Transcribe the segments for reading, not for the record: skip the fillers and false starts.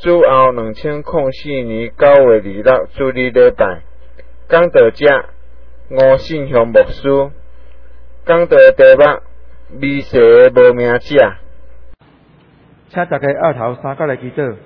主后2004年9月26日主日礼拜，讲道者吴信雄牧师，讲道题目迷失的无名者。 请大家额头三角来祈祷。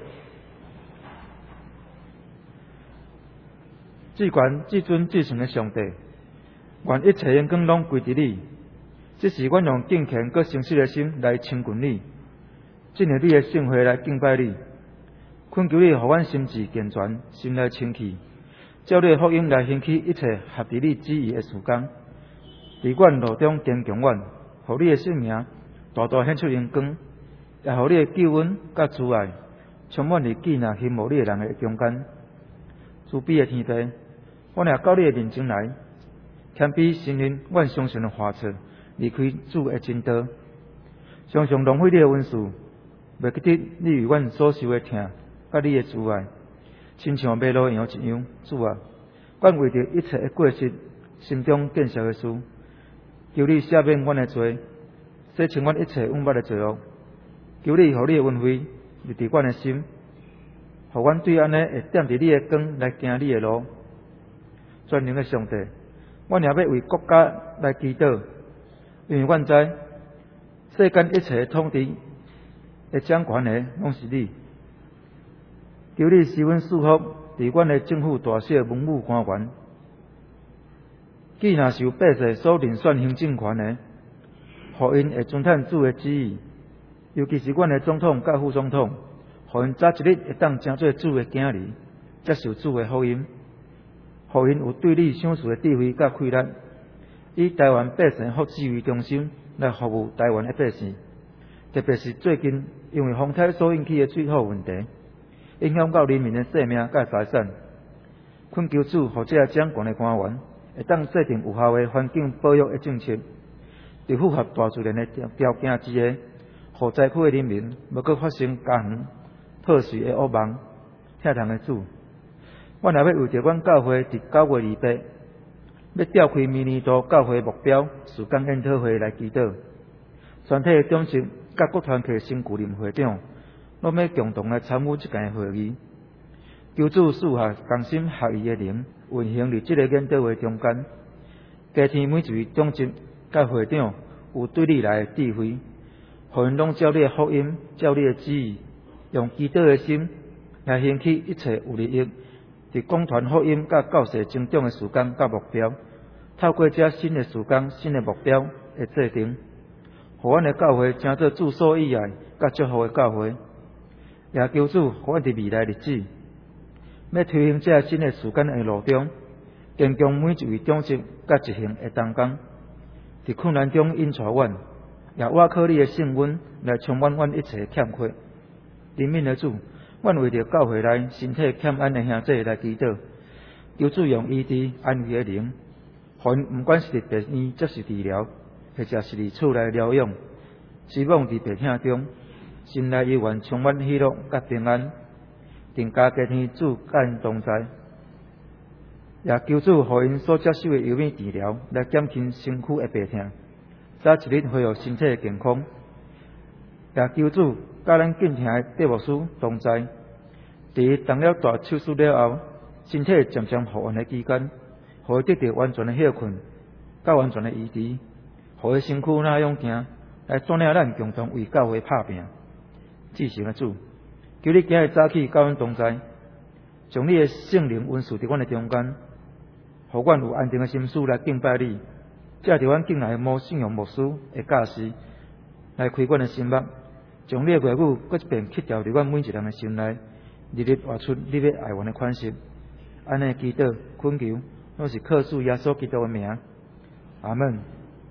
至悬至尊至圣的上帝，愿一切荣光拢归伫你。这是阮用敬虔佮诚实的心来亲近你，进入你的圣会来敬拜你。恳求你，互阮心智健全，心来清气，照你的福音来行起一切合伫你旨意的事工。伫阮路中坚强阮，互你的圣名大大显出荣光，也互你的救恩甲慈爱充满伫记那羡慕你的人的中间。慈悲的天父，我也到你的面前来，谦卑承认阮相信的话册，离开主的真道，常常浪费你的恩赐，袂记得你为阮所受的疼，甲你的慈爱，亲像马路羊一样。主啊，阮为着一切的过失，心中建设的事，求你赦免阮的罪，洗清阮一切污捌的罪恶。求你，互你的恩惠入伫阮的心，互阮对安尼会踮伫你的光来行你的路。全能的上帝，阮也要为国家来祈祷，因为阮知世间一切的统治的掌权的拢是你。求你施阮祝福伫阮的政府大小文武官员，既若是由百姓所遴选行政权的，互因会遵趁主的旨意，尤其是阮的总统甲副总统，互因早一日会当成做主的囝儿，接受主的福音，互因有对你赏赐的智慧甲气力，以台湾百姓福祉为中心来服务台湾的百姓。特别是最近因为风台所引起的水土问题，影响到人民的生命甲财产，恳求主，互这些掌权的官员会当制定有效的环境保育的政策，伫符合大自然的条件之下，互灾区的人民无搁发生家园破碎的恶梦。疼痛的主，阮也要为着阮教会伫9月28要召开明年度教会目标事工研讨会来祈祷。全体的长职甲各团契新旧任会长，拢要共同来参与这件会议。求主赐下同心合意的灵，运行伫这个研讨会中间，加添每一位长职甲会长有对你来的智慧，互因拢照你的福音，照你的旨意，用祈祷的心来行起一切有利益伫广传福音甲教士成长的事工甲目标。透过这新的事工、新的目标的制定，互阮的教会成做主所喜爱甲祝福的教会。也求主，互阮伫未来日子要推行这新的事工的路中，坚强每一位长职甲一行的同工，伫困难中引带阮，也倚靠你的圣恩来充满阮一切的欠缺。怜悯的主，阮为着教会内身体欠安的兄弟来祈祷，求主用医治安慰的灵，互因毋管是伫病院接受治疗，或者是伫厝内疗养，希望伫病痛中，心内永远充满喜乐甲平安。定家家天主甲因同在，也求主互因所接受的药物治疗来减轻身躯的病痛，早一日恢复身体的健康。也求主甲咱敬虔的戴牧师同在，伫动了大手术了后，身体渐渐复原的期间，互伊得到完全的休困，甲完全的医治，互伊身躯哪样行，来带领咱共同为教会拍拼。至圣的主，求你今日早起甲阮同在，将你的圣灵温赐伫阮的中间，互阮有安定的心思来敬拜你。借着阮敬爱的某信仰牧师的教示，来开阮的心目，将你的话语搁一遍刻掉伫阮每一人的心内，日日活出你要爱阮的款式。安尼祈祷恳求，拢是靠主耶稣基督的名。阿门。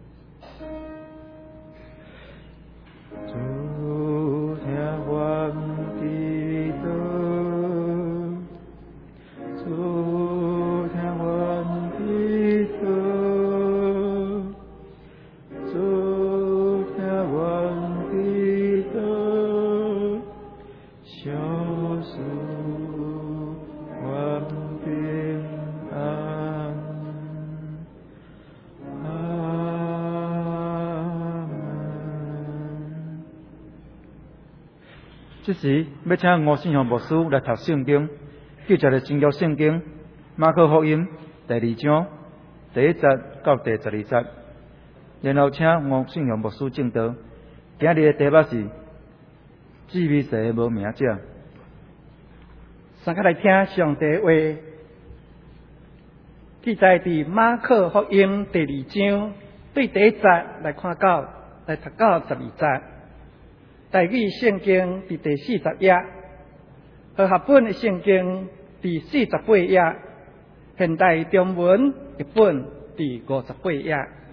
主听阮祈祷，主听阮祈祷，主听阮祈祷，小事阮平安。 这时要请吴信祥牧师来读圣经，记载了新约圣经马可福音第2章第1节到第12节，然后请吴信祥牧师证道。今日的题目是至美神的无名者。 大家来听上帝话，记载伫马可福音第2章对第1节来看到，来读到12节。台语圣经伫第40页，和合本的圣经伫48页，现代中文译本伫58页。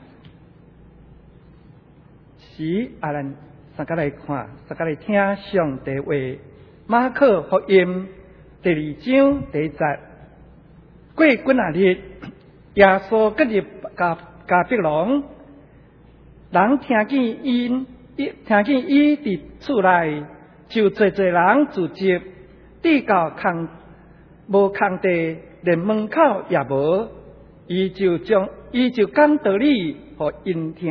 是咱大家来看，大家来听上帝话。马可福音第2章第1节，过几啊日，耶稣进入迦百农，人听见伊伫厝内，就侪侪人聚集，抵到无空地，连门口也无，伊就讲道理互因听。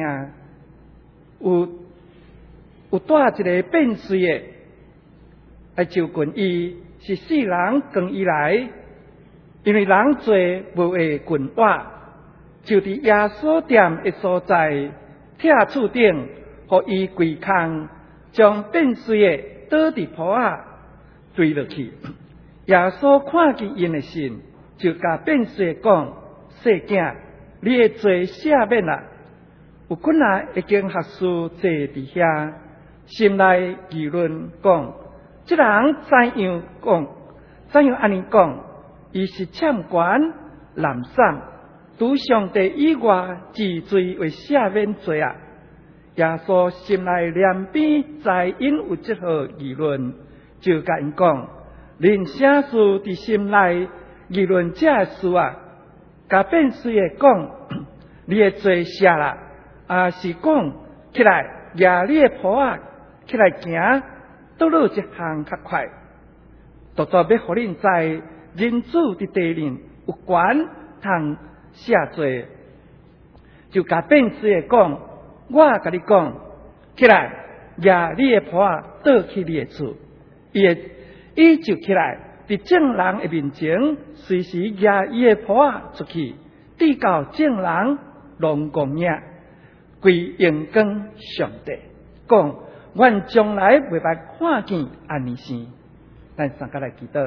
有带一个变碎的来就近伊，是世人跟伊来，因为人多无会近我，就伫耶稣店的所在铁厝顶，互伊跪空，将变碎的倒伫坡仔坠落去。耶稣看见因的信，就甲变碎讲：细囝，你会做赦免啦。有困难已经学士坐伫遐，心内议论讲：这人怎样安尼讲？伊是欠权懒散，除上帝以外，治罪为赦免罪啊！耶稣心内两边知因有这号议论，就甲因讲：恁啥事伫心内议论这事啊？甲变碎的讲：你会做啥啦？是讲起来，举你的坡仔起来行，倒落一项较快。独要互恁知，人子伫地面有权通赦罪。就甲变碎的讲：我甲你讲，起来，举你的坡仔倒去你的厝。伊就起来，伫众人的面前，随时举伊的坡仔出去，递到众人拢公领。归应跟上帝讲，阮将来袂捌看见安尼生。咱大家来祈祷，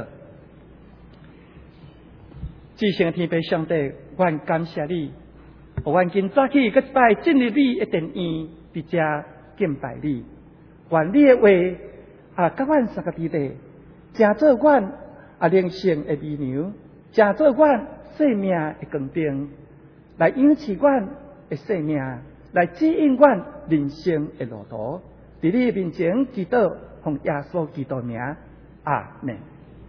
至圣天父上帝，阮感谢你，互阮今早起搁一摆进入你的殿院，伫遮敬拜你。愿你的话甲阮三个伫地，成做阮灵性的美牛，成做阮生命的光灯，来引起阮的生命。来指引阮人生的路途，伫你面前祈祷，奉耶稣基督名，阿门。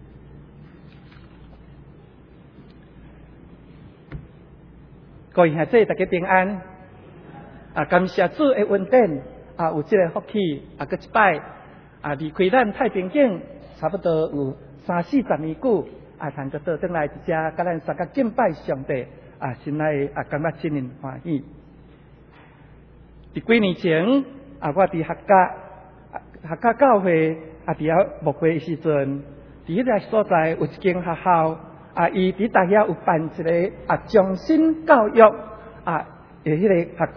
各位兄弟，大家平安。感谢主的恩典，有这个福气，搁一摆离开咱太平境，差不多有30-40年久，通个倒转来一只，甲咱三个敬拜上帝，心内感觉真人欢喜。伫几年前，我伫客家教会伫遐牧会的时阵，伫迄个所在有一间学校，伊伫大遐有办一个终身教育的迄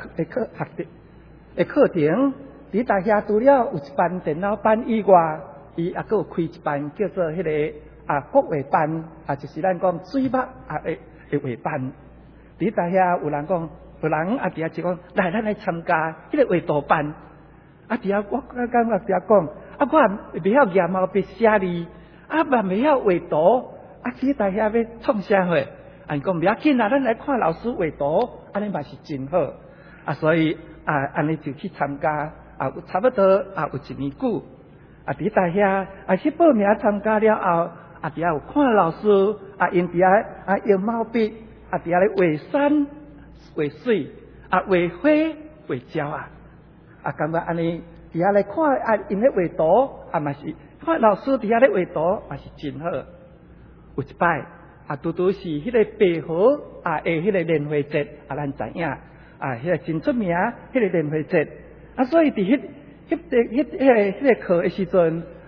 个课程，伫大遐除了有一班电脑班以外，伊还佫有开一班叫做迄个国画班，就是咱讲水墨的画班。伫大遐有人讲。有人伫遐就讲，来，咱来参加迄个画图班。伫遐我刚刚伫遐讲，我袂晓拿毛笔写字，嘛袂晓画图，伫大遐要创啥货？讲不要紧啦，咱来看老师画图，安尼嘛是真好。所以安尼就去参加，差不多有1年久。伫大遐去报名参加了后，伫遐有看老师，因伫遐用毛笔，伫遐咧画山。画水画花画鸟感觉安尼伫遐来看因咧画图嘛是看老师伫遐咧画图嘛是真好。有一摆拄是迄个白河的迄个莲花节咱知影迄个真出名迄个莲花节所以伫迄个课的时阵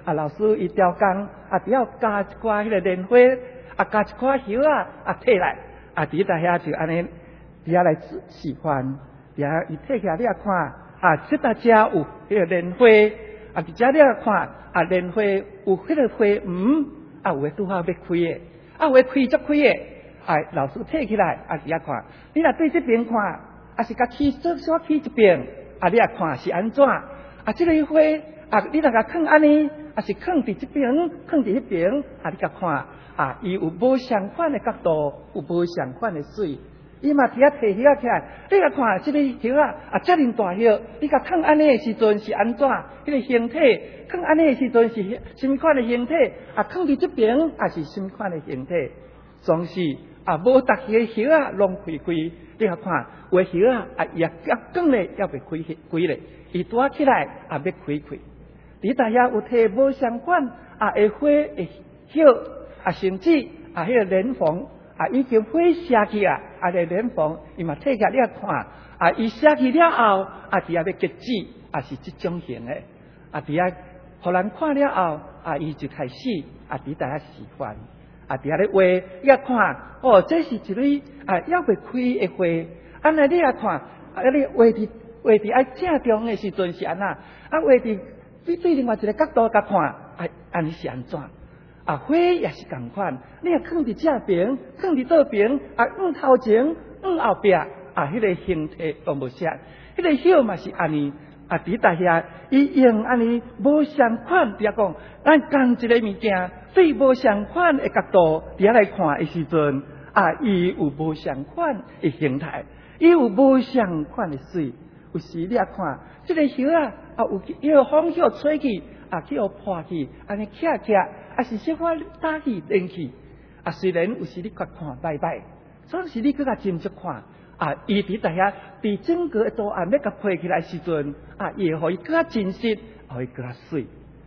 老师伊雕工只要加一寡迄个莲花加一寡叶摕来伫在遐就安尼伫遐来示范，伫遐伊摕起来你看这搭遮有迄个莲花伫遮你看莲花有迄个花有诶拄好要开诶有诶开足开诶老师摕起来伫遐看，你若对这边看是甲起小起一边你也看是安怎这个花你若甲放安尼是放伫这边放伫迄边你甲看伊有无相款的角度，有无相款的水，伊嘛伫遐摕叶起来，你甲看这个叶遮尔大叶，你甲放安尼的时阵是安怎？迄个形体放安尼的时阵是什么款的形体？放伫这边是什么款的形体？总是无逐个叶拢开开，你甲看有的叶也讲咧，也未开咧，伊拄起来要开开。伫大遐有摕无相款的花的叶。甚至迄个莲蓬已经花下去个莲蓬伊嘛摕起来你看伊下去了后伫遐要结籽是即种型的伫遐互人看了后伊就开始伫大遐示范伫遐咧画你看这是一类要未开的花安尼你看你画伫正中的时阵是安那画伫对另外一个角度甲看安尼是安怎花也是同款，你放伫这边，放伫倒边，头前，后壁，迄个形体都无相，迄个叶嘛是安尼，伫大遐，伊用安尼无相款，伫遐讲，咱讲一个物件，对无相款的角度，伫遐来看的时阵，伊有无相款的形态，伊有无相款的水，有时你看，这个叶有风叶吹去。去互破去，安尼徛，是小可打去连去。虽然有时你看歹歹，总是你搁较斟酌看。伊伫大遐，伫整个图案要甲配起来时阵，伊会互伊搁较真实，互伊搁较水。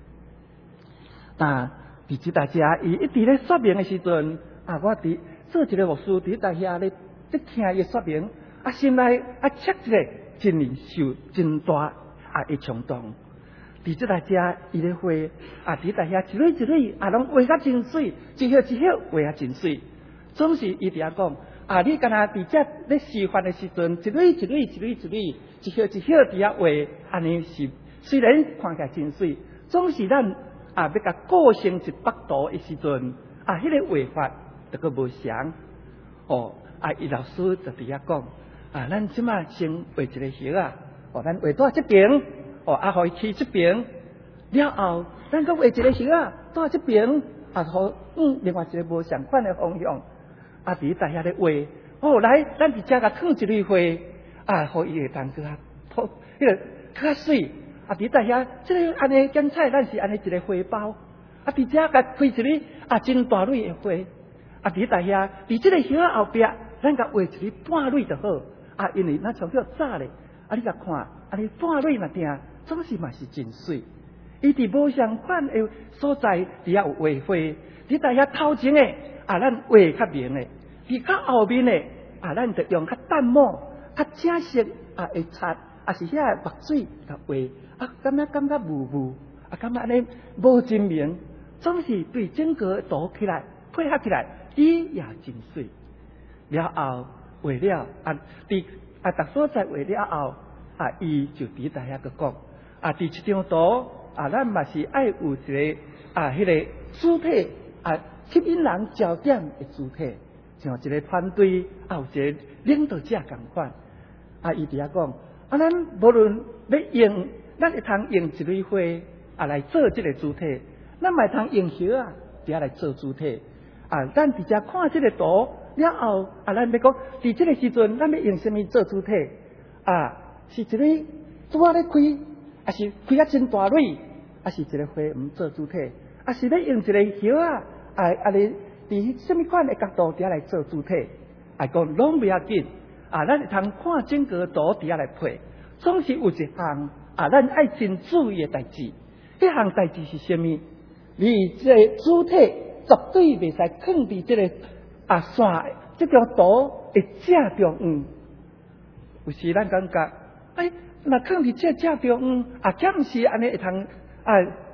伫即大家，伊一直咧说明的时阵，我伫做一个牧师，伫大遐咧听伊说明，心内切一个真领受真大的冲动。伫即大遮，伊咧画伫大遐一蕊一蕊拢画甲真水，一叶一叶画啊真水。总是伊伫遐讲你敢若伫遮咧示范的时阵，一蕊一蕊一蕊一蕊，一叶一叶伫遐画，安尼是虽然看起来真水，总是咱要甲构成一幅图的时阵迄个画法就个无相。伊老师就伫遐讲咱即马先画一个叶咱画到这边。互伊去这边了后，咱搁画一个叶到这边互另外一个无相款的方向伫大遐咧画来，咱伫遮甲放一蕊花互伊会当搁较迄个较水伫大遐，即个安尼剪彩，咱是安尼一个花包伫遮甲开一蕊真大蕊的花伫大遐，伫即个叶后壁，咱甲画一蕊半蕊就好因为咱从叫早咧你甲看安尼半蕊若定。总是嘛是真水，伊伫无相款的所在，伫遐有画花，伫大遐头前的咱画较明的，伫较后面的咱就用较淡墨、较正式的擦，是遐墨水甲画感觉雾雾，感觉安尼无真明，总是对整个图起来配合起来，伊也真水。了后画了伫逐所在画了后伊就伫大遐个讲。伫一张图咱嘛是爱有一个迄个主体吸引人焦点的主体，像一个团队有一个领导者共款伊伫遐讲咱无论要用，咱会通用一蕊花来做这个主体，咱嘛会通用叶伫遐来做主体咱伫遮看这个图了后咱要讲伫这个时阵，咱要用什么做主体是一蕊拄仔咧开。是开真大蕊，是一个花做主体，是要用一个叶你伫什么款的角度伫遐来做主体，讲拢不要紧咱会通看整个图伫遐来配，总是有一项咱爱真注意的代志。迄项代志是什么？你这个主体绝对袂使放伫这个线这张图的正中央。有时咱感觉若放伫这中央，敢毋是安尼会通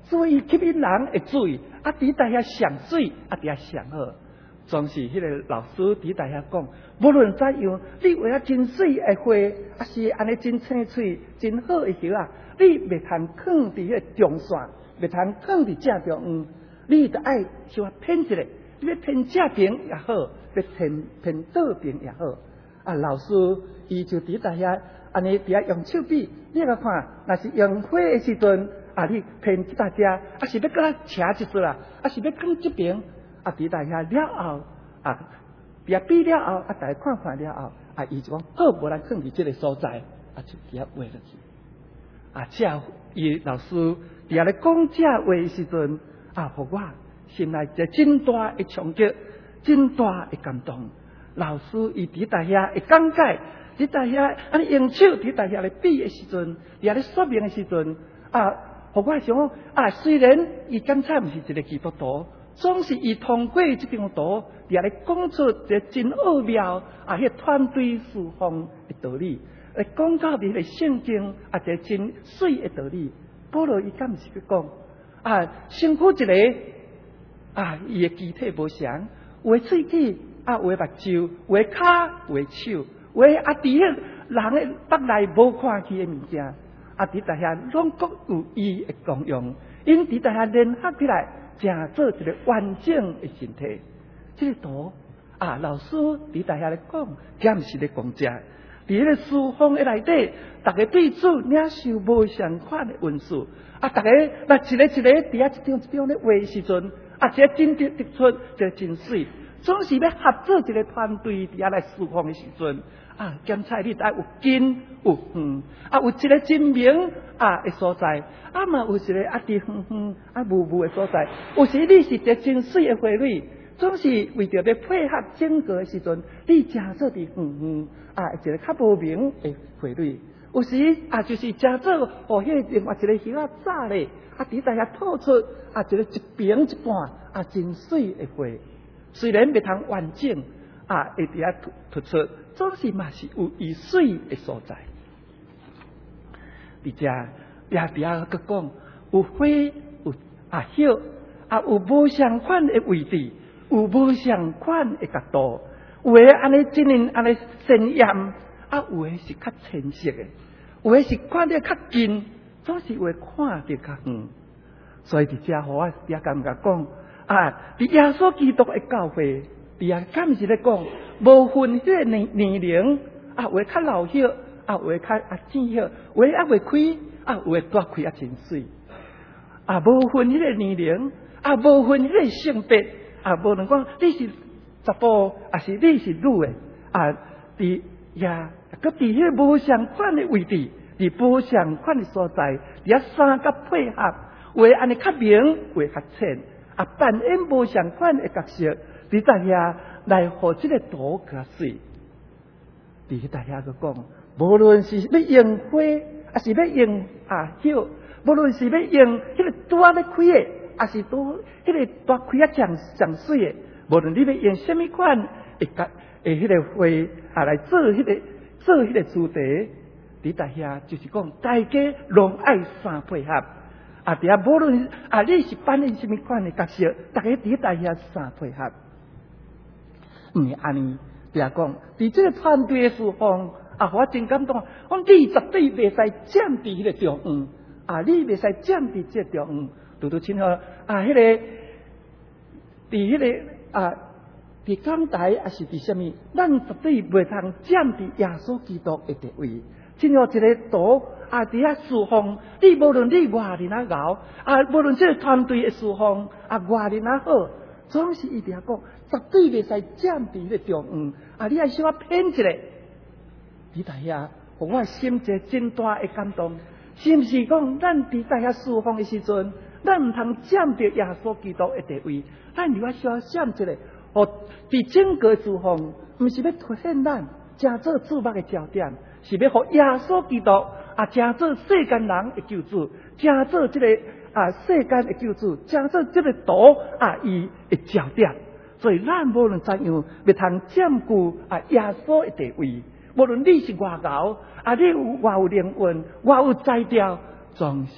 所以吸引人会水，啊，伫大遐上水，啊，伫遐上好。总是迄个老师伫大遐讲，无论怎样，你为了真水的花，啊是安尼真青翠、真好的叶啊，你袂通放伫迄个中线，袂通放伫正中央，你得爱稍微偏一下，你要偏正边也好，要偏倒边也好。啊，老师伊就伫大遐安尼伫遐用手笔，你来看，若是用花的时阵，啊，你偏即大只，啊是要甲它斜一撮啦，啊是要放即边。啊！伫大遐了后，啊，伫比了后，啊，大家看了后，啊，伊就讲好，无咱放伫即个所在，啊，就伫遐画落去。啊，这伊老师伫遐咧讲这话的时阵，啊，互我心内一个真大的冲击，真大的感动。老师伊伫大遐会讲解，伫大遐安尼用手伫大遐咧比的时阵，伫遐咧说明的时阵，啊，互我想讲啊，虽然伊刚才毋是一个基督徒。总是伊通过这张图，也来讲出一个真奥妙啊！迄团队侍奉的道理，来讲到伫个圣经啊，一个真水的道理。保罗伊敢毋是去讲啊？身躯一个啊，伊的肢体无相，有的喙齿啊，有的目睭，有的骹，有的手，有的啊，伫迄人的腹内无看去的物件啊，伫大遐拢各有伊的功用，因伫大遐联合起来。成做一个完整的身体，这个图啊，老师伫大遐咧讲，也毋是咧讲遮。伫迄个书房的内底，大家彼此领受无相款的文字，啊，大家那一个伫遐一张咧画时阵，啊，一个真得出，一个真水，总是要合作一个团队伫遐来书房的时阵。啊，检查你爱有近有远，啊，有一个真明啊的所在，啊嘛有一个啊伫远啊雾的所在。有时你是一个真水的花蕊，总是为着要配合整个的时阵，你正做伫远啊一个较无明的花蕊。有时啊就是正做互迄另外一个叶啊早咧，啊伫大遐吐出啊一个一边一半啊真水的花，虽然袂通完整。啊，会伫遐突出，总是嘛是有伊水的所在。伫遮也伫遐佮讲，有花有啊叶，啊有无相款的位置，有无相款的角度，有诶安尼真人安尼鲜艳，啊有诶是较浅色的，有诶是看得较近，总是有诶看得较远。所以伫遮，互我也感觉讲，啊，伫耶稣基督的教会。伫啊，敢是咧讲，无分迄个年龄，啊，有诶较老叶，啊，有诶较浅叶，有诶还未开，啊，有诶大开啊真水，啊，无分迄个年龄，啊，无分迄个性别，啊，无论讲你是查甫，啊是你是女诶，啊，伫呀，佮伫迄个无相款的位置，伫无相款的所在，伫啊三甲配合，有诶安尼较明，有诶较浅，啊，扮演无相款的角色。伫大遐来互即个图较水，伫大遐个讲，无论是要用花，还是要用啊叶，无论是要用迄个大咧开的，还是多迄个大开啊上水的，无论你要用什么款迄个花啊来做迄个主题，伫大遐就是讲，大家拢爱相配合。啊，伫遐无论啊你是扮演什么款的角色，大家伫大遐相配合。毋是安尼，伫遐讲，伫即个团队的侍奉，啊，我真感动。讲你绝对袂使占伫迄个中央，啊，你袂使占伫即个中央，拄拄亲好啊，迄个伫迄个啊，伫讲台啊是伫什么？咱绝对袂通占伫耶稣基督的地位。亲像一个图啊，伫遐侍奉，你无论你外人啊熬，啊，无论即个团队的侍奉啊，外人啊好。总是伊伫遐讲，绝对袂使占伫迄个中央，啊！你爱小可偏一下，伫大遐，互我心一个真大的感动。是毋是讲，咱伫大遐侍奉的时阵，咱毋通占着耶稣基督的地位，咱如果小占一下，互伫整个侍奉，毋是要凸显咱，正做注目的焦点，是要互耶稣基督啊，正做世间人的救主，正做即个。啊，世间的救主，正做这个图啊，伊的焦点。所以咱无论怎样，要通占据啊耶稣的地位。无论你是外高啊，你有灵魂，有才调，总是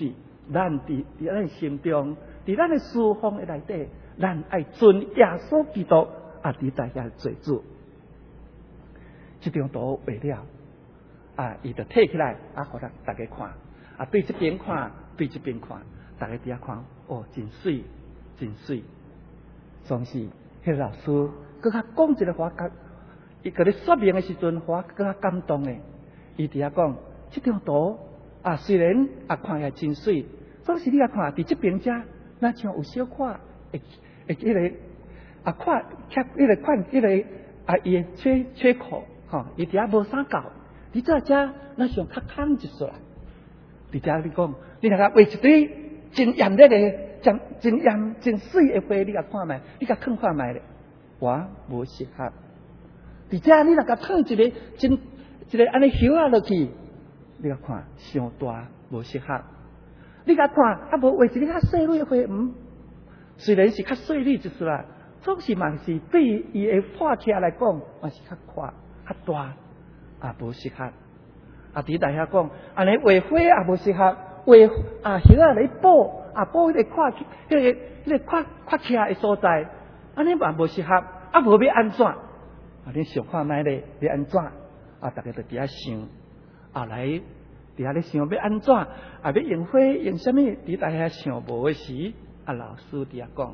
咱伫咱心中，伫咱的侍奉的内底，咱爱尊耶稣基督伫大遐做主。这张图画了，伊就摕起来，互咱大家看，对这边看，对这边看，大家伫遐看，哦，真水，真水。总是，迄个老师佮较讲一个话，伊佮你说明的时阵，话佮较感动的。伊伫遐讲，这张图虽然看起来真水，总是你看伫这边遮，那像有小块，迄个看，迄个看，迄个伊的缺口，伊伫遐无啥够。伫这遮，那像较空一撮。伫遮你讲，你若甲画一堆真艳丽的。真艳真水的花，你甲看卖，你甲看看卖咧，我无适合。伫遮你若甲放一个安尼叶落去，你甲看伤大无适合。你甲看无画一个较细蕊的花，虽然是较细蕊一撮啦，总是嘛是对伊的画起来讲，嘛是较宽较大，无适合。伫大遐讲，安尼画花也无适合，画叶来补。补迄个看，迄个看起来的所在，安尼嘛无适合，无要安怎？你想看卖咧，要安怎？大家就伫遐想，来伫遐咧想要安怎？要用花用啥物？伫大遐想无的时，老师伫遐讲，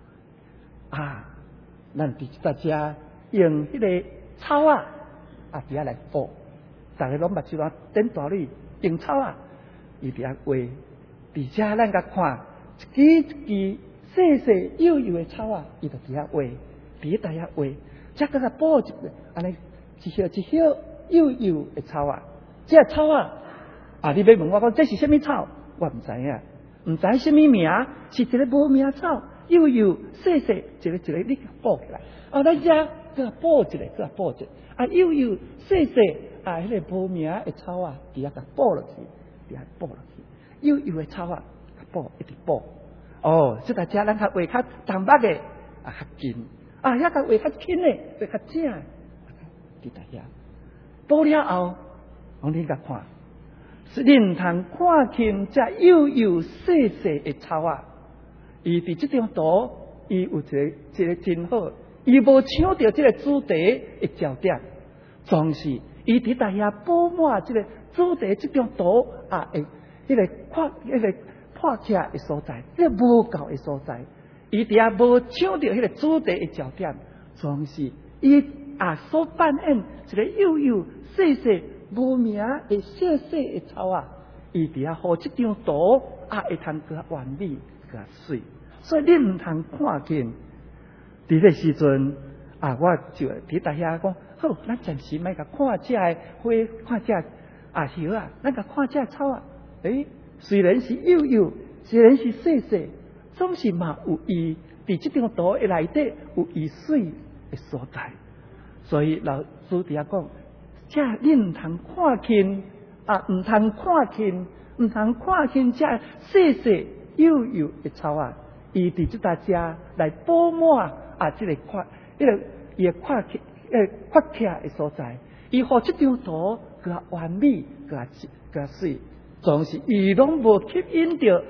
咱伫大家用迄个草伫遐来补，大家拢目睭仔瞪大哩，用草伊伫遐画。伫遮咱甲看一支细细幼幼的草伊就伫遐画，伫大遐画，则甲补一安尼一叶幼幼的草这草你要问我讲这是啥物草？我毋知影，毋知啥物名，是一个无名草，幼幼细细一个你补起来。咱遮甲补一个，甲补一个，幼幼细细迄个无名的草伫遐甲补落去，伫遐补落去。幼幼的草补一直补，即大家咱较画较淡薄的较近，遐较画较轻的，画较正，伫大遐补了后，你甲看，是恁通看清这幼幼细细的草伊伫这张图，伊有一个真好，伊无抢到这个主题的焦点，总是伊伫大遐补满这个主题这张图迄个破起来的所在，迄个无够的所在，伊伫遐无抢到迄个主题的焦点，总是伊所扮演一个幼幼细细无名的细细的草伊伫遐互这张图会通更完美、更水，所以你毋通看见。伫个时阵我就伫大遐讲，好，咱暂时莫甲看这花，看这叶咱甲看这草虽然是幼幼，虽然是细细，总是嘛有伊伫这张图的内底有伊水的所在。所以老师伫遐讲，这你毋通看清毋通看清这细细幼幼的草伊伫这搭遮来补满这个伊的看起来的所在，伊互这张图更完美、更水。总是伊拢无吸引到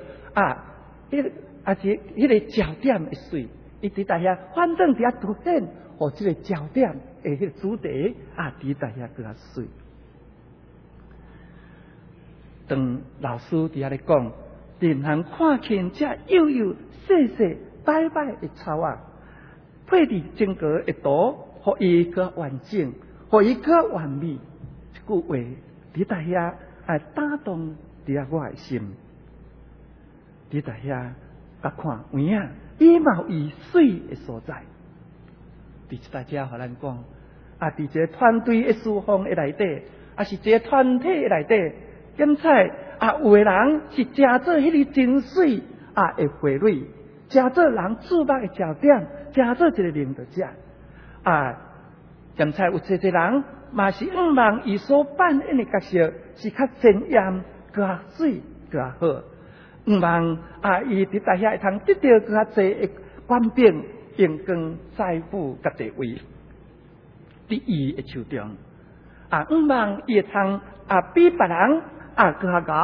迄个焦点的水，伊伫大遐反正伫遐凸显，互这个焦点的迄个主题伫大遐更水。当老师伫遐咧讲，任通看清这幼幼细细摆摆的草配伫整个的图，互伊更完整，互伊更完美。这句话伫大遐打动伫我的心，伫大遐甲看有伊嘛有伊水的所在。伫大家互咱讲伫一个团队的侍奉的内底，是一个团体的内底，检采有的人是诚做迄个真水的花蕊，诚做人注目的焦点，诚做一个领导者检采有一人嘛是望伊所扮演的角色是较鲜艳、较水、较好，望伊伫大遐会通得到较济的官兵、荣光、财富甲地位，伫伊的手中望伊会通比别人较高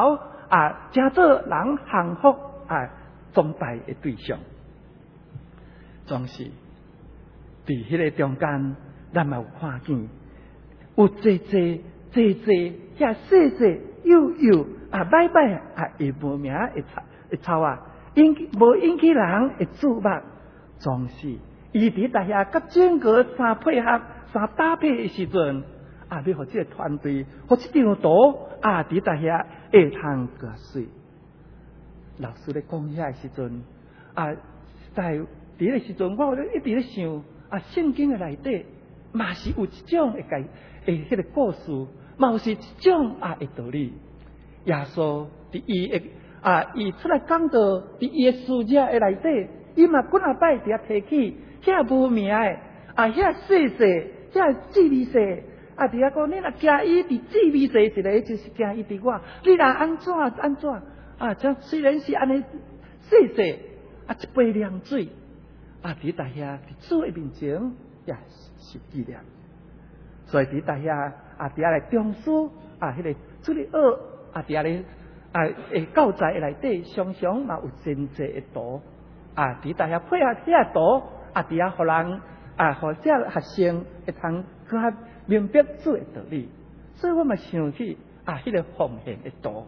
真做人幸福崇拜的对象。总是伫迄个中间，咱嘛有看见，有济遐细细幼幼歹歹会无名会臭无引起人会注目。总是伊伫大遐甲整个相配合、相搭配的时阵，要互这个团队，互这张图伫大遐会通个水。老师咧讲遐的时阵，在伫个时阵，我一直咧想，圣经的内底嘛是有一种迄个故事，嘛有是一种的道理。耶稣伫伊出来讲道，伫伊的事业的内底，伊嘛几啊摆伫遐提起遐无名的遐细细遐智微细伫遐讲，你若惊伊伫智微细一个，就是惊伊伫我。你若安怎这虽然是安尼细细一杯凉水伫大遐伫主的面前也是纪念。所以伫大遐伫遐来中书迄个主的学伫遐咧教材内底常常嘛有真济的图伫大遐配合遐图伫遐互人互这学生会通更加明白主的道理。所以我嘛想起迄个奉献的图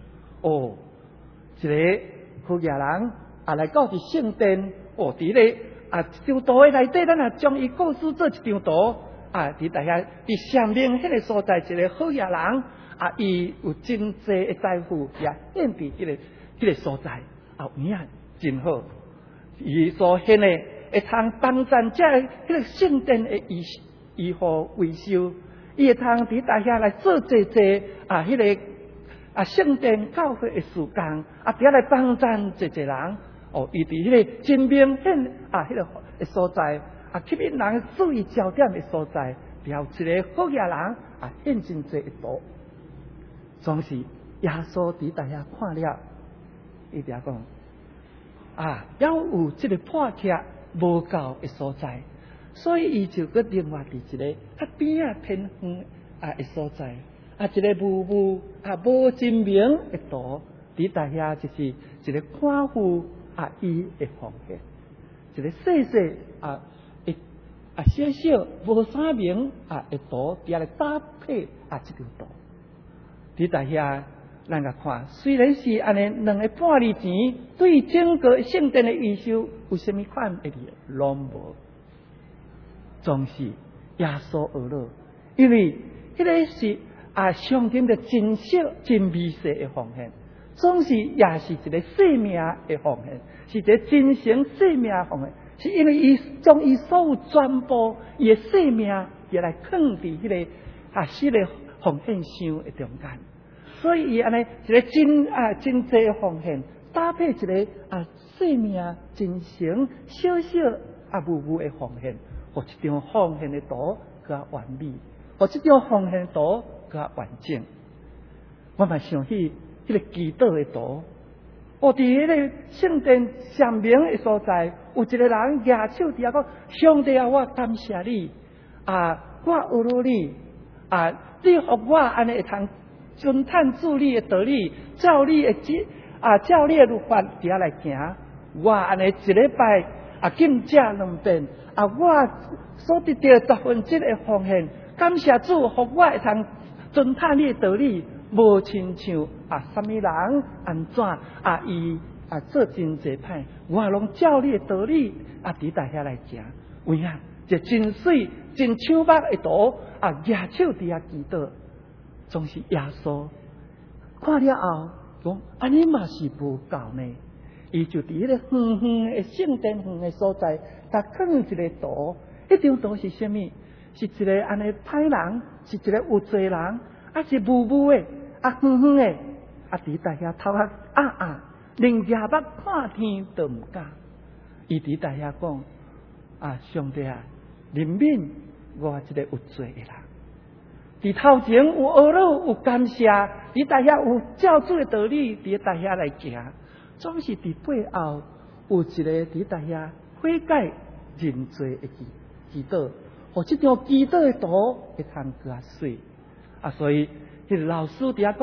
一个富家人来到伫圣殿伫咧一张图的内底，咱将伊故事做一张图伫大遐伫上面迄个所在，一个好野人伊有真济的财富也献伫迄个所在有影真好。伊所献的会通帮赞这迄个圣殿的医护维修，伊会通伫大遐来做济迄个圣殿教会的事工伫遐来帮赞济人伊伫迄个真明显迄个所在吸引人注意焦点的所在，有一个好野人献真济的图。总是耶稣伫大遐看了，伊伫遐讲还有这个破缺无够的所在，所以伊就搁另外伫一个较边偏远的所在一个无真明的图伫大遐，就是一个看护伊的奉献，一个细细小小无啥名的图伫遐来搭配这张图伫大遐。咱甲看，虽然是安尼2个半厘钱，对整个圣殿的维修有啥物款的拢无，总是耶稣而乐，因为迄个是象征着真小真微细的奉献，总是也是一个生命的奉献，是一个真诚生命的奉献，是因为伊将伊所有全部伊的生命也来放伫迄个死的奉献箱的中间。所以伊安尼一个真济的奉献，搭配一个生命真诚小小无的奉献，互一张奉献的图更完美，互一张奉献的图更完整。我嘛想起迄个祈祷的图，伫迄个圣殿上面的所在，有一个人举手伫遐讲：上帝我感谢你我有了你你互我安尼会通遵探主你的道理，照你的照你的律法伫遐来行。我安尼一礼拜禁食2遍我所得到1/10的奉献，感谢主，互我会通遵探你的道理，无亲像什么人安怎伊做真济歹，我拢照你的道理伫大遐来行。有影一真水真抢目的图举手伫遐祈祷。总是耶稣看了后讲，安尼嘛是无够呢。伊就伫迄个远远的圣殿远的所在，放一个图。迄张图是啥物？是一个安尼歹人，是一个有罪人，是无的，远远的，伫大遐头壳连夜目看天都唔敢。伊伫大遐讲上帝怜悯我一个有罪的人。伫头前有学老有感谢，伫大遐有照主的道理，伫大遐来行，总是伫背后有一个伫大遐悔改认罪的祈祷，互这张祈祷的图会通更水所以迄个老师伫遐讲，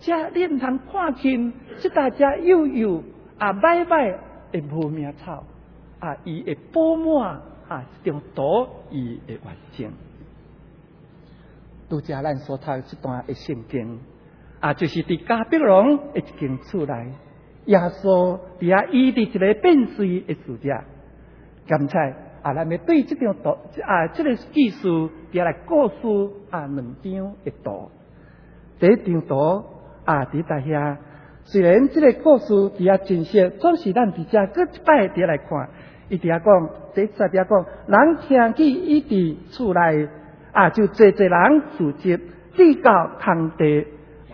遮你唔通看见，即大家幼幼歹歹会无名草伊会饱满这张图伊会完整。拄则咱所读这段的圣经就是伫迦百农的一间厝内，耶稣伫遐医治一个变碎的使者。刚才咱要对这张图这个记事伫遐来告诉两张的图。第一张图伫大遐，虽然这个故事伫遐真实，总是咱伫遮搁一摆伫遐来看。伊伫遐讲，第一在伫遐讲，人听见伊伫厝内就济人聚集，地到空地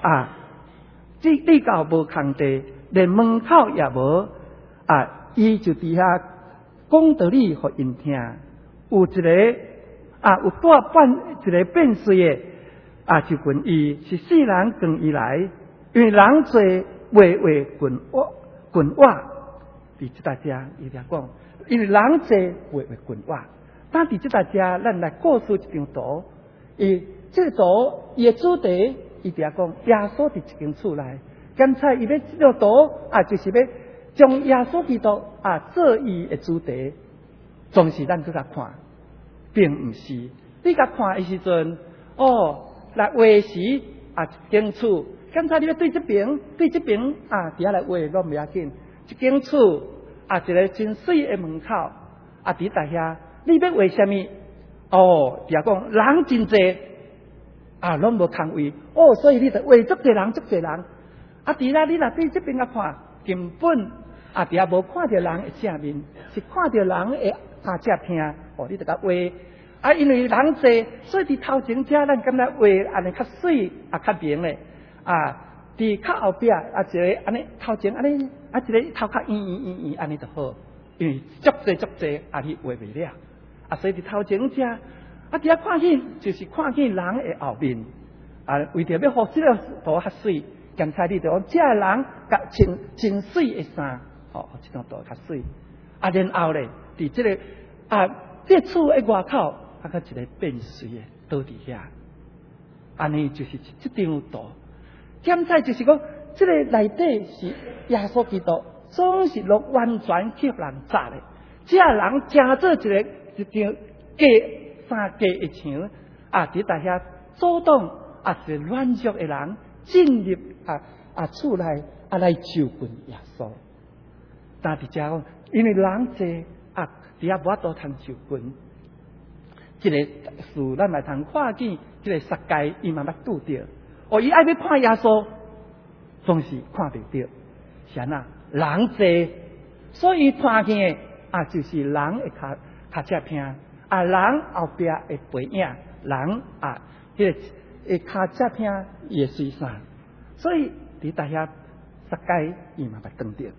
地到无空地，连门口也无伊就伫遐讲道理互因听。有一个有带一个变碎的就问伊是世人跟伊来，因为人多话滚话，伫即搭遮伊伫讲，因为人多话滚话。但伫即搭遮，咱来告诉一张图，这个图伊的主题，伊伫遐讲耶稣伫一间厝内。刚才伊要这张图就是要将耶稣基督做伊的主题，总是咱去甲看，并毋是你甲看的时阵来话时一间厝。刚才你要对这边伫遐来话拢袂要紧，一间厝一个真水的门口伫大遐，你要话什么？伫遐讲人真济拢无空位所以你就话足济人。伫遐你若对这边看，根本伫遐无看到人的正面，是看到人的只听你就甲话因为人济，所以伫头前遮咱感觉话安尼较水较明咧伫较后壁一个安尼头前安尼一个头壳圆安尼就好，因为足济你话袂了所以伫头前遮伫遐看见就是看见人的后面为着要互即个图较水，刚才你就讲遮人甲穿真水的衫即张图较水然后咧伫即个这厝的外口甲一个变碎的倒伫遐，安尼就是即张图。现在就是讲，这个内底是耶稣基督，总是落完全去人砸的。这人正做一张三架的墙伫大遐阻挡一个软弱的人进入厝内来就近耶稣。但伫遮讲，因为人济伫遐无法度通就近。这个事咱来通看见，这个世界伊嘛捌拄着伊爱要看耶稣，总是看袂到。是安人济，所以看见就是人会较只听人后壁会背影，人迄个会较只听伊会随散，所以伫大遐世界伊嘛捌当着。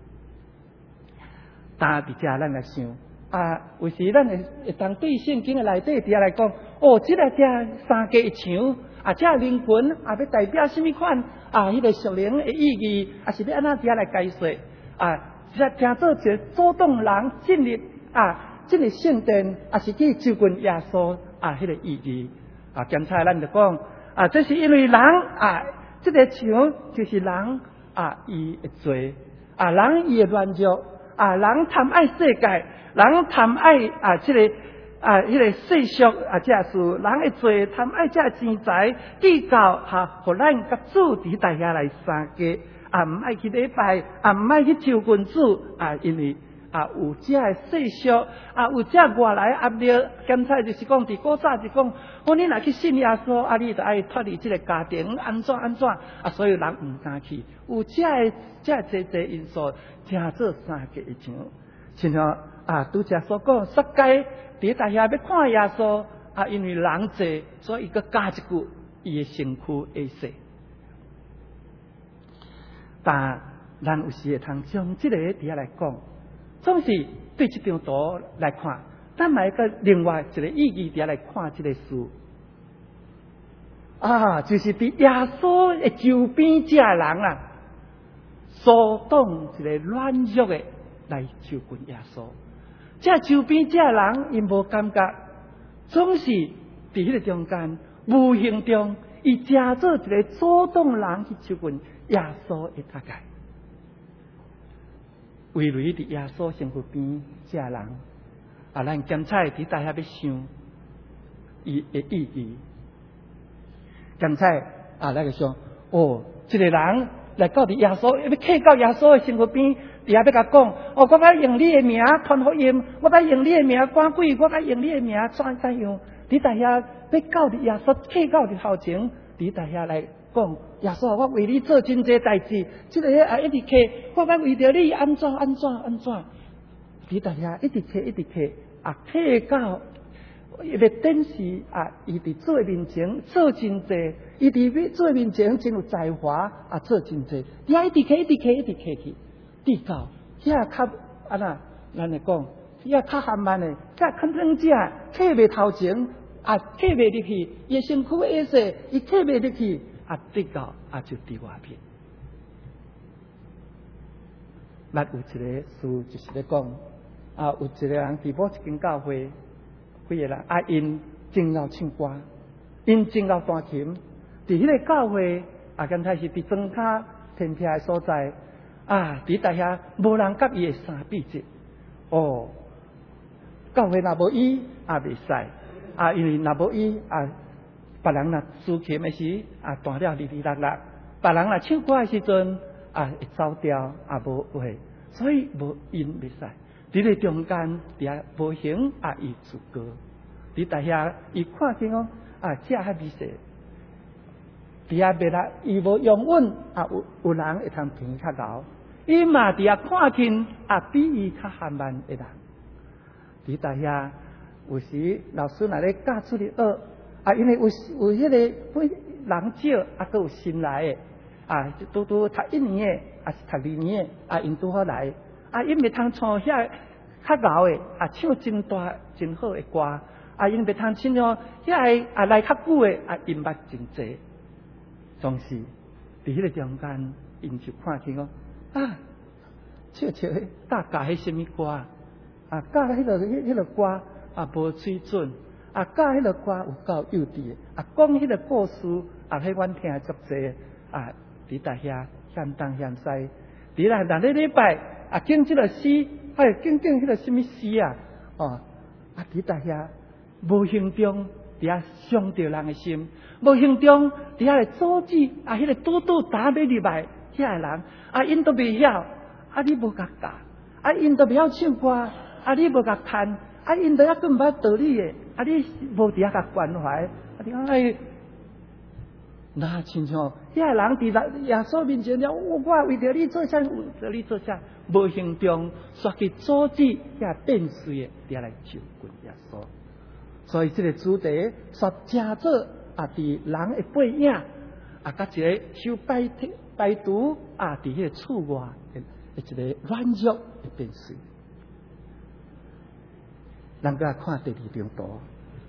但伫遮咱来想。有时咱会当对圣经的内底伫遐来讲，即个三架的墙这灵魂要代表什么款迄个属灵的意义，是要安怎伫遐来解说这听做一个阻挡人进入这个圣殿，是去就近耶稣迄个意义刚才咱就讲这是因为人这个墙就是人伊会做人伊会软弱人贪爱世界。人贪爱这个迄个世俗这事，人会做贪爱这钱财，计较互咱甲主伫大遐来相加毋爱去礼拜毋爱去求君主因为有这个世俗有这外来压力。刚才就是讲伫古早就讲你若去信耶稣你就爱脱离这个家庭安怎所以人毋敢去。有这个因素，正做三架的墙，像拄则所讲，世界伫大遐要看耶稣因为人济，所以佮加一句伊的身躯会细。但咱有时会通将这个伫遐来讲，总是对这张图来看，咱买个另外一个意义伫遐来看这个事就是伫耶稣的周边这人阻挡一个软弱的来就近耶稣。这周边这人因无感觉，总是伫迄个中间无形中，伊正做一个阻挡人去就近耶稣的大概，围围伫耶稣身躯边这人，咱检查伫大遐要想伊的意义，检查咱个想，这个人来到伫耶稣，要客到耶稣的身躯边，伫遐要甲讲，我要用你的名传福音，我要用你的名赶鬼，我要用你的名怎样？伫大遐要到伫耶稣客到伫头前，伫大遐来讲，耶稣，我为你做真济代志，这个一直客，我要为着你安怎？伫大遐一直客，客到伊要展示伊伫主面前做真济，伊伫主面前真有才华做真济，伫遐一直客去，直到遐较咱来讲，遐较含慢的，较肯定者客袂头前，客袂入去，伊身躯会说，伊客袂入去，直到就伫外面。咱有一个事就是咧讲，有一个人伫某一间教会，几个人因真够唱歌，因真够弹琴，伫迄个教会刚才是伫庄卡天平的所在，伫大遐无人甲伊的三秘籍，教会若无伊袂使，因为若无伊别人若抒琴的时弹了哩哩啦啦，别人若唱歌的时阵会走调无话，所以无因袂使。伫咧中间，伫遐无形伊自歌，伫大遐伊看见这较美势，伫遐别啦，伊无用稳有人会通弹较高，伊嘛伫遐看见比伊较含慢的人，伫大遐有时老师若咧教出去学。因为有迄个人少，佫有新来的，拄读1年的，是读2年的，因拄好来，因袂通唱遐较老的，唱真大真好的歌，因袂通唱遐个来较久的，因捌真济，总是伫迄个中间，因就看见唱教迄什么歌，教迄个歌无水准。教迄个歌有够幼稚，讲迄个故事，迄阮听足济，伫大遐向东向西，伫咱咧礼拜，敬即个诗，敬迄个什么诗伫大遐无形中伫遐伤着人的心，无形中伫遐个阻止迄个拄打要入来遐个人，因都袂晓，你无甲教，因都袂晓唱歌，你无甲弹。因都还佫毋捌道理的，你无伫遐甲关怀，你讲那亲像遐人伫耶稣面前了，我为着你做啥，为着你做啥，无形中煞去阻止遐变碎的，伫遐来就近耶稣。所以这个主题煞正做伫人的背影，甲一个受歹毒伫迄个厝外的一个软弱的变碎。咱个看第2张图，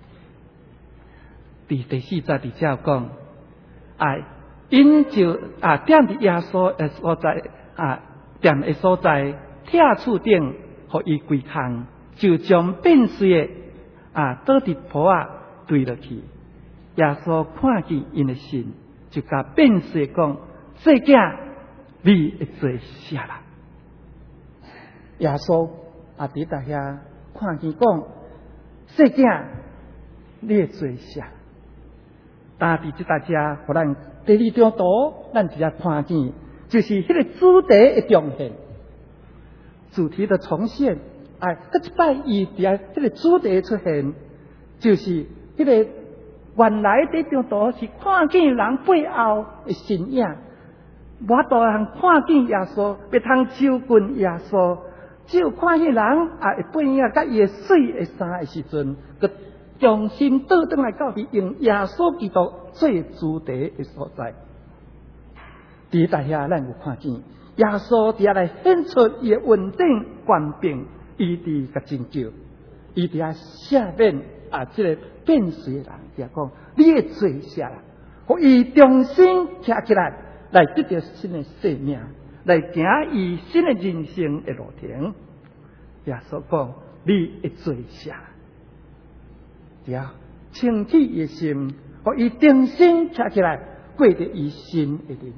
第4节伫遮讲，因就踮伫耶稣的所在，踮的所在，铁厝顶，互伊跪空，就将变碎的倒伫坡坠落去。耶稣看见因的心，就甲变碎讲：这囝你会做啥啦？耶稣伫大遐。看见讲，细囝，你会做啥？伫即大家，互咱第2张图，咱直接看见，就是迄个主题的重现，主题的重现。一摆伊伫遐迄个主题出现，就是迄个原来第1张图是看见人背后的身影，我都通看见耶稣，要通接近耶稣。只有看迄人会背影甲伊的水的衫的时阵，佮重心倒转来到用耶稣基督做主题的所在。伫大遐咱有看见耶稣伫遐来显出伊的稳定权柄，伊伫甲拯救，伊伫遐赦免即个变碎的人，伫遐讲你会做啥啦？互伊重新站起来，来得到新的生命。来行伊新的人生的路程，耶稣讲：你会做啥？对，清起伊的心，互伊重新站起来，过着伊新的人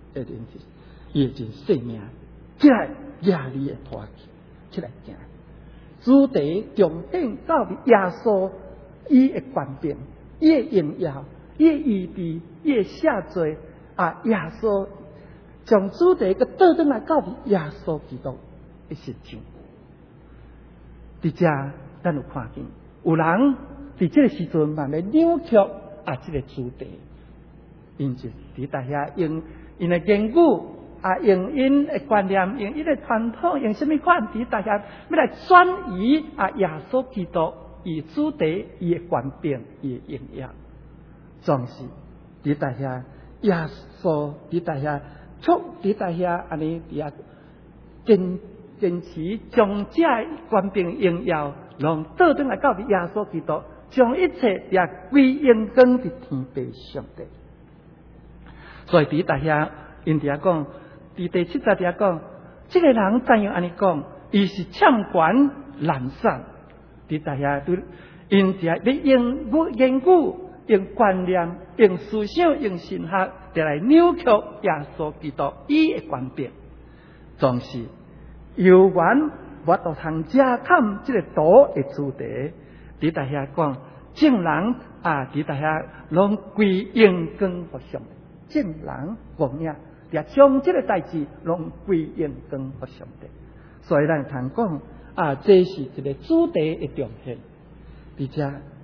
会认识，伊会真性命起来压力会破起来行。主题重点到伫耶稣，伊会权柄，伊会荣耀，伊会医治，伊会赦罪耶稣将主题个倒转来到伫耶稣基督的身上。伫遮咱有看见，有人伫这个时阵慢慢扭曲这个主题，因就伫大遐用因的言语用因的观念，用因的传统，用什么款伫大遐要来转移耶稣基督伊主题，伊的权柄，伊的荣耀，总是伫大遐耶稣伫大遐促伫大遐安尼伫遐坚持将这权柄荣耀，让倒转来到伫耶稣基督，将一切也归荣光伫天父上帝。所以伫大遐因伫遐讲，伫第7节伫遐讲，这个人怎样安尼讲？伊是欠权懒散。伫大遐对因伫遐你用言语、用观念、用思想、用神学，就来扭曲耶稣基督伊的权柄，总是有缘我都通遮看这个道的主题。伫大遐讲，正人伫大遐拢归荣光互上帝。正人王爷也将这个代志拢归荣光互上帝，所以咱通讲这是一个主题的重现。伫遮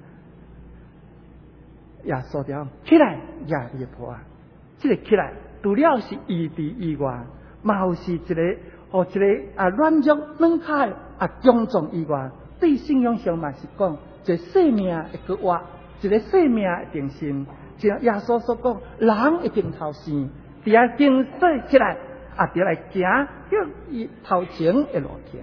耶稣讲起来压力破这个起来除了是医治以外，嘛有是一个一个软弱软脚强壮以外，对信仰上嘛是讲一个生命的搁活，一个生命的定心。像耶稣所讲，人一定头先，伫遐经说起来就来行叫伊头前的路径。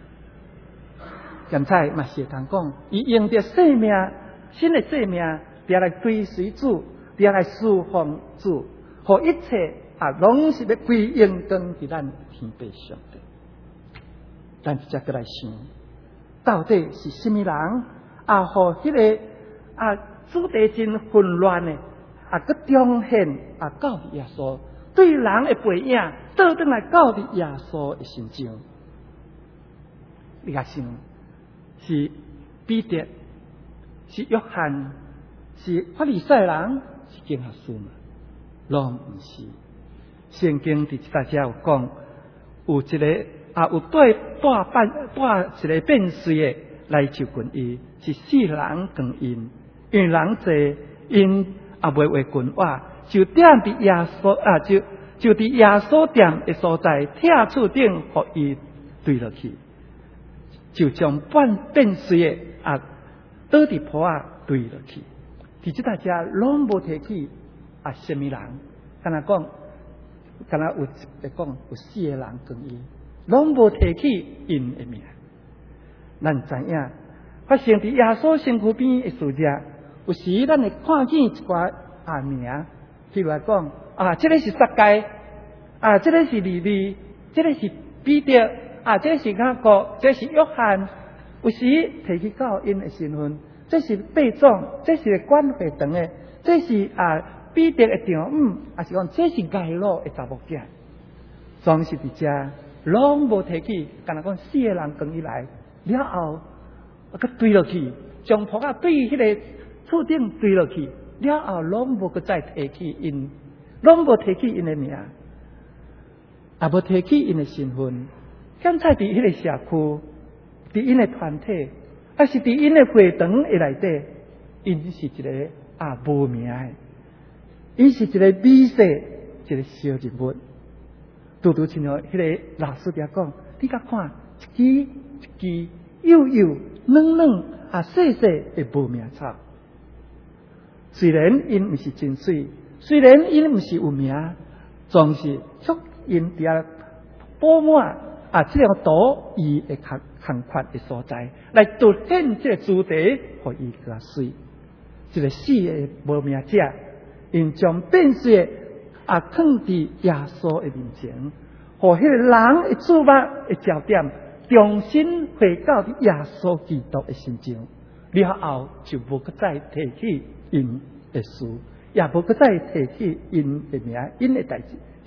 现在嘛是通讲，伊用着生命新的生命，伫来追随主，伫来侍奉主，互一切拢是要归荣光伫咱天父上帝。咱直接过来想，到底是什么人互迄个主题真混乱的搁彰显到伫耶稣对人的背影，倒转来到伫耶稣的身上。你甲想，是彼得，是约翰，是法利赛人，是经学士吗？拢毋是。圣经伫大家有讲，有一个有带一个变碎的来求近伊，是世人跟因，因为人侪因袂为近话，就踮伫耶稣就伫耶稣踮的所在，铁柱顶，互伊坠落去，就将变碎的倒伫坡坠落去。伫即大家拢无提起什么人，敢若讲，敢若有讲有4个人跟伊，拢无提起因的名。咱知影发生伫耶稣身躯边的事件，有时咱会看见一寡名，譬如来讲这个是撒该，这个是利未，这个是彼得，这个是雅各，这个是约翰。有时提起到因的身份，这是背总，这是管会堂的，这是彼得的丈母，还是讲这是街路的查某囝，总是伫遮拢无提起，敢若讲4个人跟伊来了后，佮坠落去，将仆对迄个厝顶坠落去了后，拢无佮再提起因，拢无提起因的名，也无提起因的身份。现在伫迄个社区，伫因的团体，还是伫因的会堂的内底，因是一个无名的，因是一个美色，一个小人物。拄拄亲像迄个老师伫讲，你甲看一支幼幼嫩嫩细细的无名草，虽然因毋是真水，虽然因毋是有名，总是促因伫遐布满这样道义的空缺的所在，来凸显这个主题，互伊较水。一个死的无名者，因将变碎的放伫耶稣的面前，互迄个人的注目的焦点重新回到耶稣基督的身上，了后就无再提起因的事，也无再提起因的名，因的代志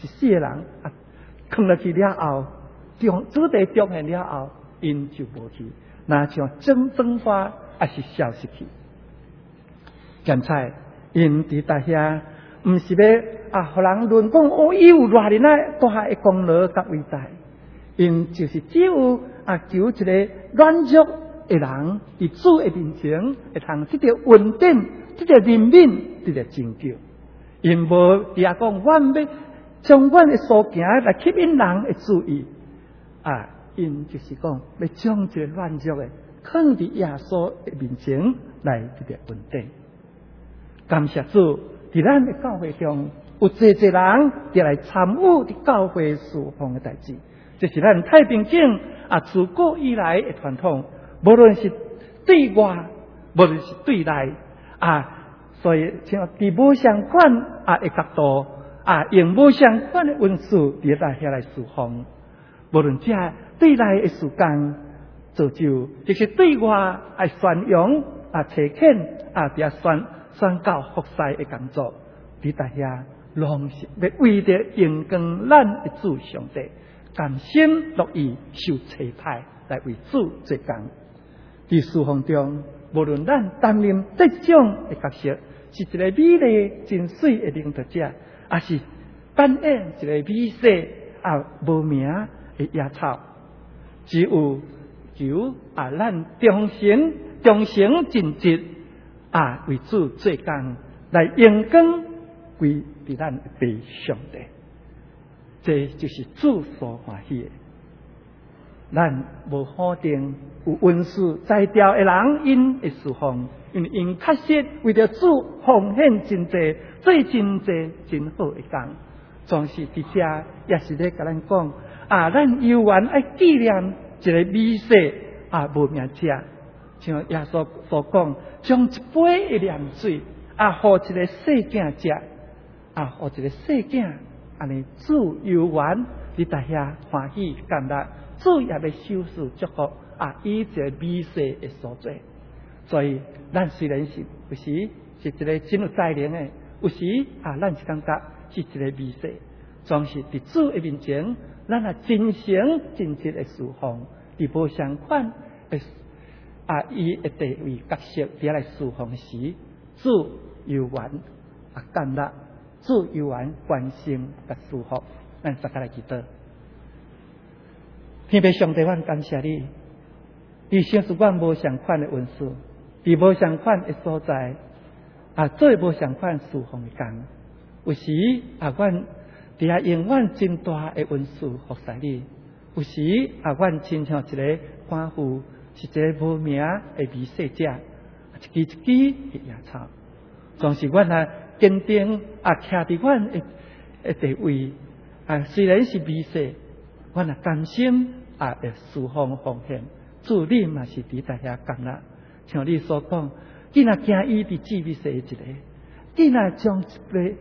一世人啊，放落去了后，主题中现了后，因就无去，那像蒸发还是消失去。现在因伫大遐，毋是要互人论讲伊有偌尔呐大的功劳甲伟大，因就是只有求一个软弱的人伫主的面前，会通得到稳定，得到人民，得到拯救。因无伫遐讲，阮要将阮的所行来吸引人的注意因就是讲要将这个软弱的放伫耶稣的面前来得到稳定。感谢主，伫咱的教会中有济人也来参与伫教会事奉的代志，这是咱太平境自古以来的传统，无论是对外，无论是对内所以像伫无相款的角度用无相款的文字伫大遐来事奉，无论这对内的事工造就，就是对外的宣扬切恳伫宣告服侍的工作，伫大遐拢是要为着荣光咱的主上帝，甘心乐意受差派来为主做工。伫事奉中，无论咱担任得奖的角色，是一个美丽真水的领导者，还是扮演一个美色无名的野草，只有求咱忠诚尽职为主做工，来荣光归伫咱的父上帝。这就是主所欢喜的。咱无否定有温书才调的人因的事奉，因为因确实为着主奉献真济，做真济真好的工。总是伫遮也是咧甲咱讲咱犹原爱纪念一个美色无名者，像耶稣所讲，将一杯的凉水互一个细囝食，互一个细囝安尼主犹原伫大遐欢喜感恩，主也要收拾祝福以一个美色的所在。所以咱虽然是有时是一个真有才能的，有时咱是感觉是一个美色，总是伫主的面前，咱真诚真挚的侍奉，伫无相款的伊的地位角色伫来侍奉时，主犹原感恩，主犹原关心甲祝福。咱大家来祈祷。天父上帝，阮感谢你，你赏赐阮无相款的恩赐，伫无相款的所在做无相款侍奉的工。有时阮伫遐用阮真大的恩赐服侍你，有时阮亲像一个寡妇，是一个无名的美色者，一支的野草。总是阮坚定徛伫阮的地位虽然是美色，阮甘心会侍奉奉献。主你嘛是伫大遐工啦，像你所讲，既然惊伊伫至美色的一个，既然将一杯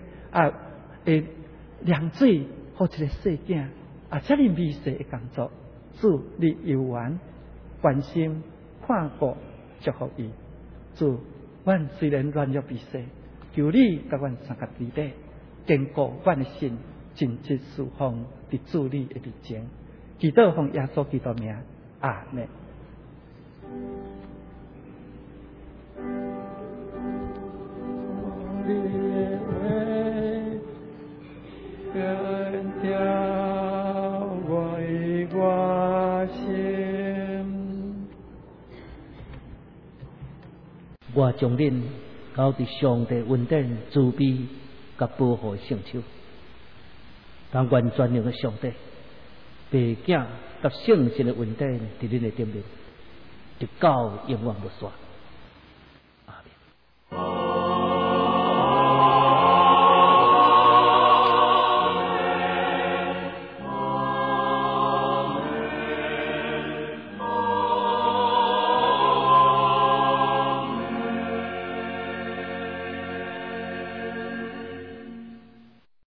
凉水互一个细囝遮尔美色的工作，主你犹原关心看顾祝福伊。主，阮虽然软弱微小，求你甲阮三甲砥砺，坚固阮的心，尽职侍奉伫主你的面前。祈祷奉耶稣基督名，阿门。 我将恁交伫上帝恩典、慈悲甲保护圣手，但愿全能的上帝、爸囝甲圣神的恩典伫恁的顶面，直到永远不衰。